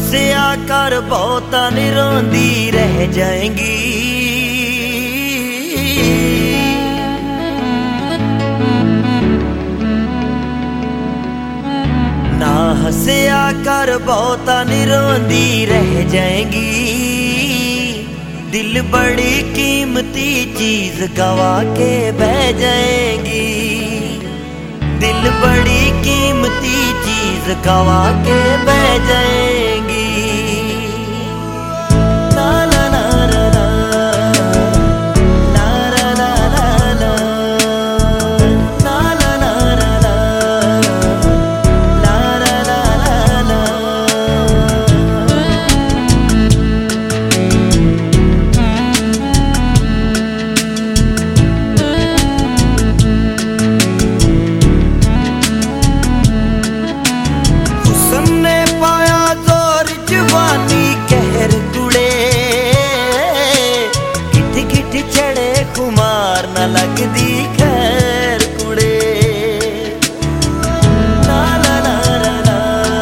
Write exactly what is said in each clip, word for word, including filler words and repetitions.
हंसिया कर बहुता निरोंदी रह जाएंगी। ना हंसिया कर बहुता निरोंदी रह जाएंगी। दिल बड़ी कीमती चीज गवा के बह जाएंगी। दिल बड़ी कीमती चीज गवा के बह जाएंगी। खुमार न लगदी खैर कुड़े। ला ला ला ला ला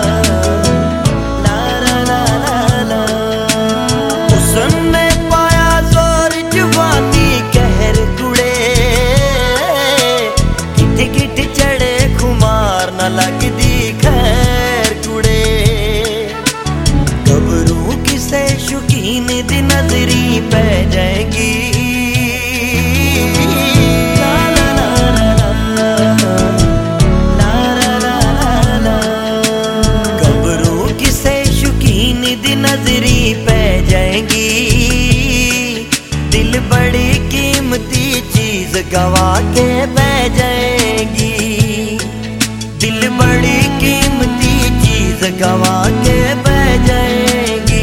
ला ला ला ला। उसने पाया जोर जवानी कहर कुड़े। किट किट चढ़े खुमार न लगदी खैर कुड़े। गबरू किसे शौकीन दी नजरी पै जाएगी। नजरी पै जाएंगी। दिल बड़ी कीमती चीज गवा के बह जाएंगी। दिल बड़ी कीमती चीज गवा के बह जाएंगी।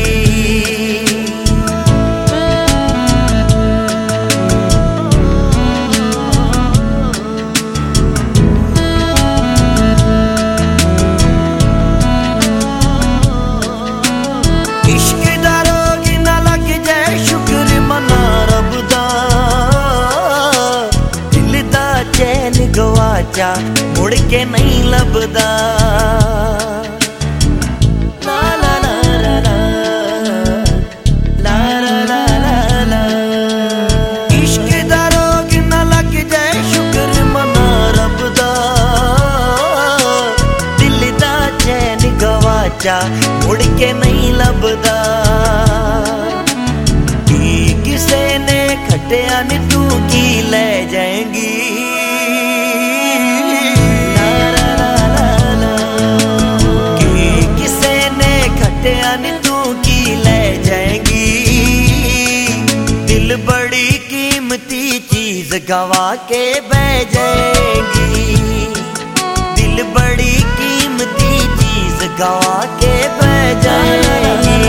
गवाचा मुड़ के नहीं लभदा। ला ला ला ला ला ला ला ला ला। इश्क दा रोग न लग जाए शुक्र मना रब दा। दिल दा चैन गवाचा मुड़ के नहीं लभदा। की किसे ने खटिया नी तू की ले जाएंगी। तू की ले जाएंगी। दिल बड़ी कीमती चीज गवा के बह जाएंगी। दिल बड़ी कीमती चीज गवा के बह जाएंगी।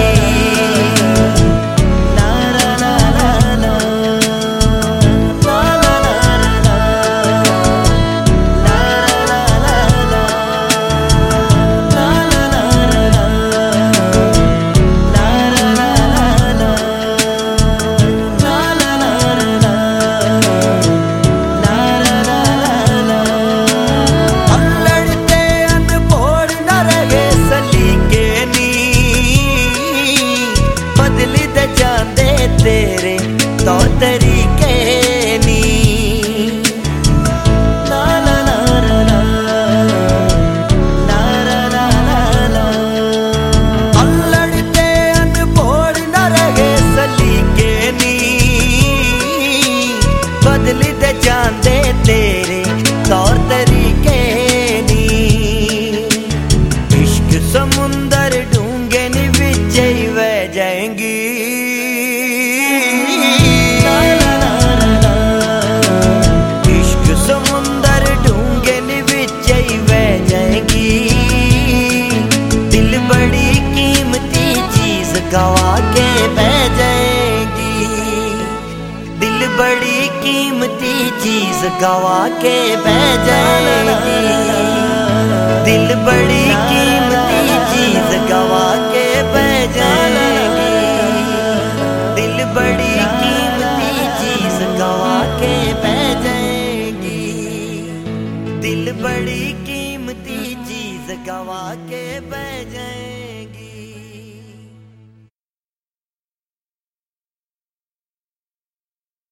तेरे तौर तरीके नी। ला ला ला ला ला ला ला ला ला। अल्लड़ते अनमोल न रहे सलीके नी। बदली दे जांदे तेरे तौर तरीके नी। इश्क समुंदर डूंगे नी विच ही बह जाएंगी। गवा के बह जाएंगी। दिल बड़ी कीमती चीज गवा के बह जाएंगी। दिल बड़ी कीमती चीज गवा के बह जाएंगी। दिल बड़ी कीमती चीज गवा के बह जाएंगी। दिल बड़ी कीमती चीज गवा के बह जाएंगी।